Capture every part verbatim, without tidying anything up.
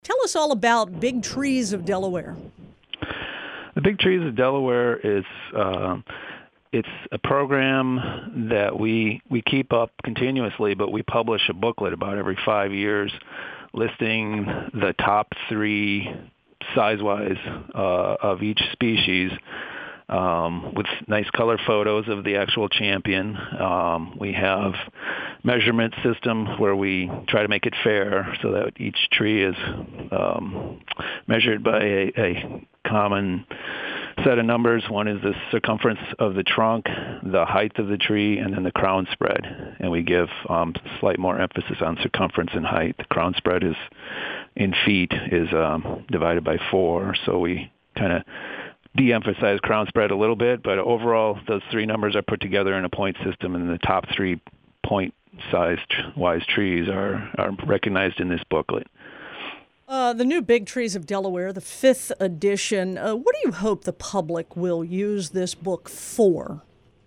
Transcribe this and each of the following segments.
Tell us all about Big Trees of Delaware. The Big Trees of Delaware is uh, it's a program that we we keep up continuously, but we publish a booklet about every five years listing the top three size-wise uh, of each species um, with nice color photos of the actual champion. Um, we have measurement system where we try to make it fair so that each tree is um, measured by a, a common set of numbers. One is the circumference of the trunk, the height of the tree, and then the crown spread. And we give um, slight more emphasis on circumference and height. The crown spread is in feet is um, divided by four, so we kind of de-emphasize crown spread a little bit, but overall those three numbers are put together in a point system, and the top three point-sized wise trees are, are recognized in this booklet. Uh, the new Big Trees of Delaware, the fifth edition, uh, what do you hope the public will use this book for?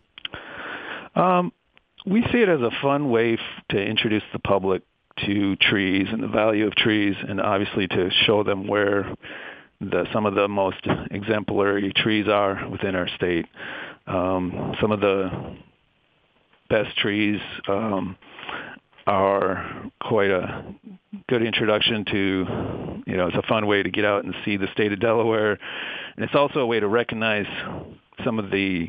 Um, we see it as a fun way f- to introduce the public to trees and the value of trees, and obviously to show them where the, some of the most exemplary trees are within our state. Um, some of the best trees um, are quite a good introduction to, you know, it's a fun way to get out and see the state of Delaware. And it's also a way to recognize some of the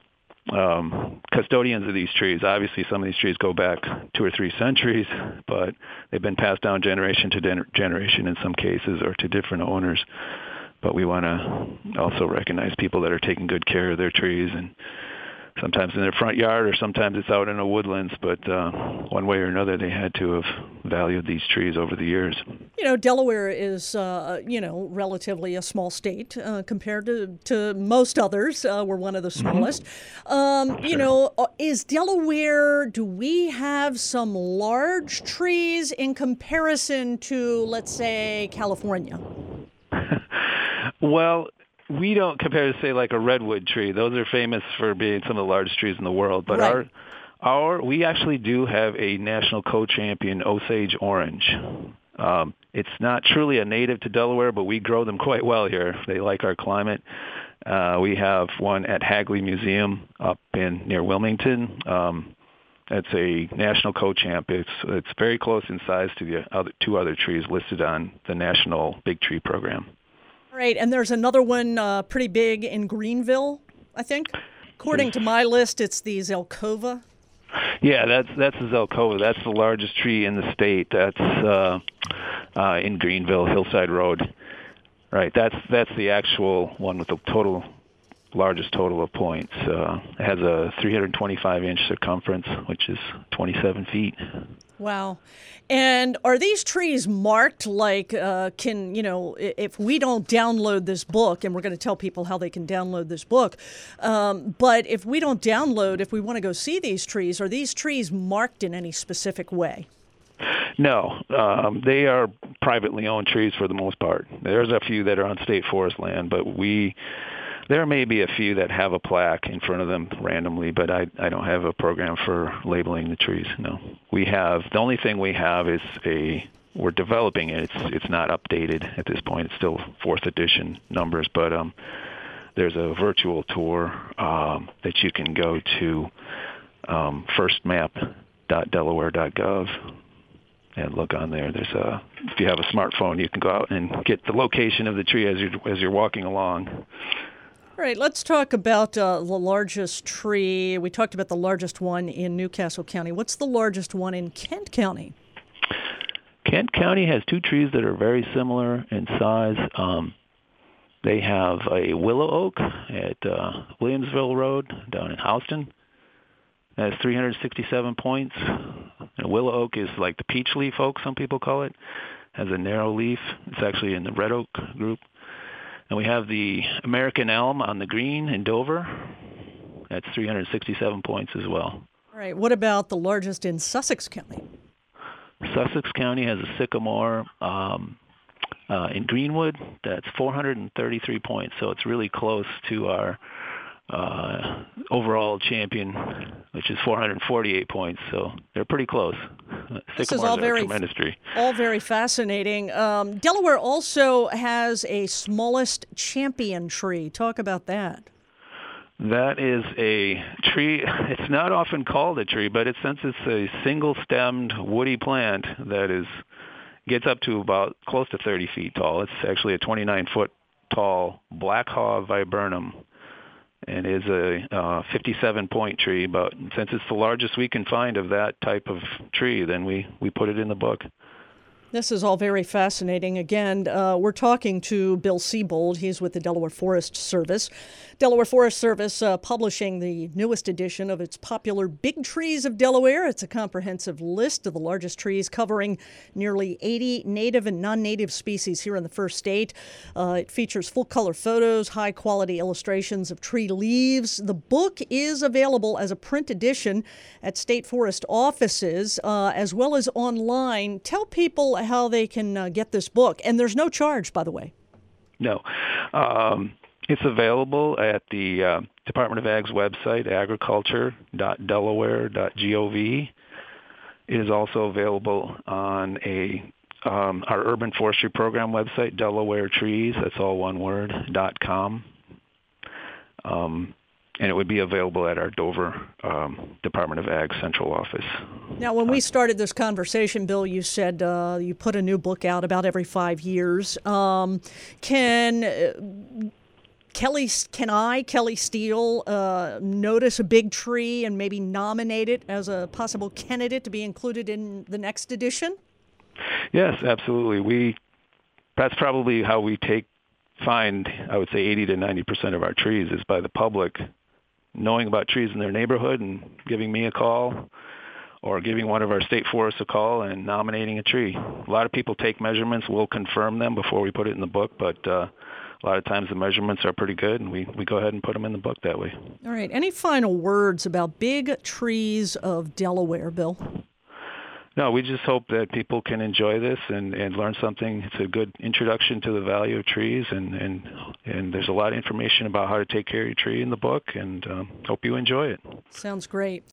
um, custodians of these trees. Obviously, some of these trees go back two or three centuries, but they've been passed down generation to gen- generation in some cases, or to different owners. But we want to also recognize people that are taking good care of their trees, and sometimes in their front yard, or sometimes it's out in the woodlands, but uh, one way or another they had to have valued these trees over the years. You know, Delaware is, uh, you know, relatively a small state uh, compared to, to most others. Uh, we're one of the smallest. Mm-hmm. Um, sure. You know, is Delaware, do we have some large trees in comparison to, let's say, California? Well, we don't compare to, say, like a redwood tree. Those are famous for being some of the largest trees in the world. But right. our, our, we actually do have a national co-champion Osage orange. Um, it's not truly a native to Delaware, but we grow them quite well here. They like our climate. Uh, we have one at Hagley Museum up in near Wilmington. Um, it's a national co-champ. It's it's very close in size to the other two other trees listed on the National Big Tree Program. Right, and there's another one uh, pretty big in Greenville, I think. According to my list, it's the Zelkova. Yeah, that's that's the Zelkova. That's the largest tree in the state. That's uh, uh, in Greenville, Hillside Road. Right, that's that's the actual one with the total largest total of points. Uh, it has a three hundred twenty-five inch circumference, which is twenty-seven feet. Wow. And are these trees marked like, uh, can, you know, if we don't download this book, and we're going to tell people how they can download this book, um, but if we don't download, if we want to go see these trees, are these trees marked in any specific way? No, um, they are privately owned trees for the most part. There's a few that are on state forest land, but we... There may be a few that have a plaque in front of them randomly, but I, I don't have a program for labeling the trees, no. We have, the only thing we have is a, we're developing it. It's it's not updated at this point. It's still fourth edition numbers, but um, there's a virtual tour um, that you can go to um, first map dot delaware dot gov and look on there. There's a, if you have a smartphone, you can go out and get the location of the tree as you're, as you're walking along. All right, let's talk about uh, the largest tree. We talked about the largest one in Newcastle County. What's the largest one in Kent County? Kent County has two trees that are very similar in size. Um, they have a willow oak at uh, Williamsville Road down in Houston. It has three hundred sixty-seven points. And willow oak is like the peach leaf oak, some people call it. Has a narrow leaf. It's actually in the red oak group. And we have the American elm on the green in Dover. That's three hundred sixty-seven points as well. All right. What about the largest in Sussex County? Sussex County has a sycamore um, uh, in Greenwood. That's four hundred thirty-three points. So it's really close to our uh, overall champion, which is four hundred forty-eight points. So they're pretty close. This is Sycamore all is a very, tremendous tree. all very fascinating. Um, Delaware also has a smallest champion tree. Talk about that. That is a tree. It's not often called a tree, but it, since it's a single-stemmed woody plant that is gets up to about close to thirty feet tall. It's actually a twenty-nine foot tall Black Haw viburnum, and is a uh, fifty-seven point tree. But since it's the largest we can find of that type of tree, then we, we put it in the book. This is all very fascinating. Again, uh, we're talking to Bill Siebold. He's with the Delaware Forest Service. Delaware Forest Service uh, publishing the newest edition of its popular Big Trees of Delaware. It's a comprehensive list of the largest trees covering nearly eighty native and non-native species here in the first state. Uh, it features full-color photos, high-quality illustrations of tree leaves. The book is available as a print edition at state forest offices uh, as well as online. Tell people how they can uh, get this book. And there's no charge, by the way. No. Um, it's available at the uh, Department of Ag's website, agriculture dot delaware dot gov. It is also available on a um, our urban forestry program website, Delaware Trees, that's all one word, dot com. Um, and it would be available at our Dover um, Department of Ag central office. Now, when we started this conversation, Bill, you said uh, you put a new book out about every five years. Um, can uh, Kelly, can I, Kelly Steele, uh, notice a big tree and maybe nominate it as a possible candidate to be included in the next edition? Yes, absolutely. We that's probably how we take find, I would say, eighty to ninety percent of our trees is by the public knowing about trees in their neighborhood and giving me a call or giving one of our state forests a call and nominating a tree. A lot of people take measurements. We'll confirm them before we put it in the book, but uh, a lot of times the measurements are pretty good, and we, we go ahead and put them in the book that way. All right. Any final words about Big Trees of Delaware, Bill? No, we just hope that people can enjoy this and, and learn something. It's a good introduction to the value of trees, and, and, and there's a lot of information about how to take care of your tree in the book, and um, hope you enjoy it. Sounds great.